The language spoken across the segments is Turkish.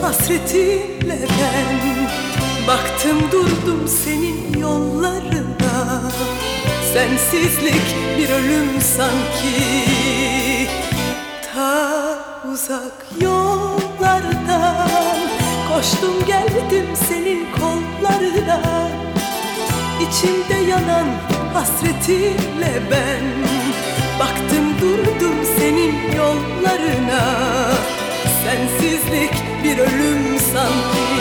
hasretinle ben. Baktım durdum senin yollarına, sensizlik bir ölüm sanki. Ta uzak yollardan koştum geldim senin kollarına. İçimde yanan hasretinle ben. Baktım durdum senin yollarına, sensizlik bir ölüm sanki.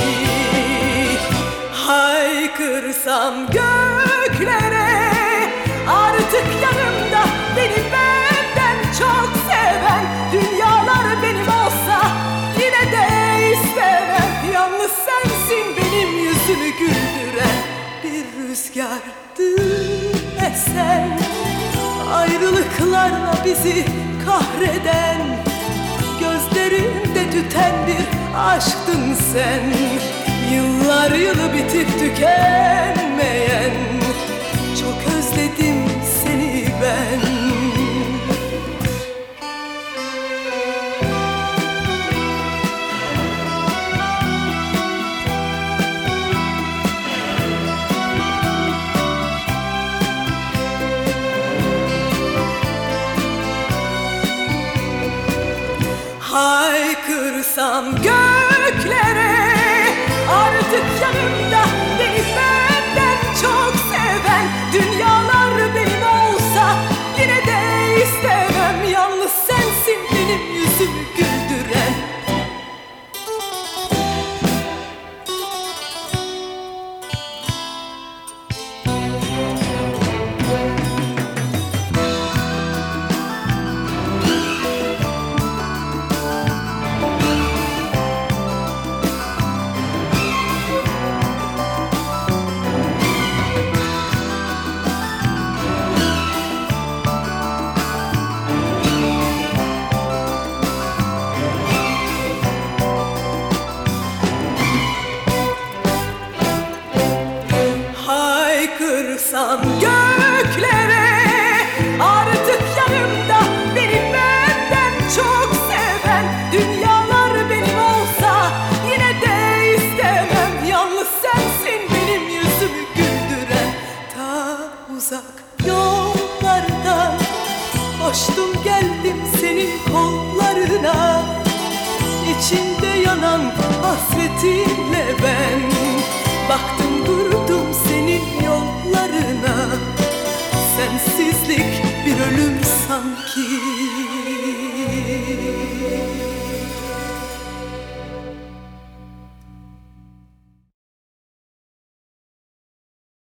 Haykırsam göklere, artık yanımda beni benden çok seven. Dünyalar benim olsa yine de istemem. Yalnız sensin benim yüzümü güldüren. Bir rüzgardı esen, ayrılıklarla bizi kahreden. Gözlerimde tüten bir aşktın sen, yıllar yılı bitip tükenmeyen. Çok özledim seni ben. Haykırsam göklere, artık yanımda beni benden çok seven. Dünyalar benim olsa yine de istemem. Yalnız sensin benim yüzümü güldüren. Haykırsam göklere, artık yanımda beni benden çok seven. Dünyalar benim olsa yine de istemem. Yalnız sensin benim yüzümü güldüren. Ta uzak yollardan koştum geldim senin kollarına. İçimde yanan hasretinle ben. Baktım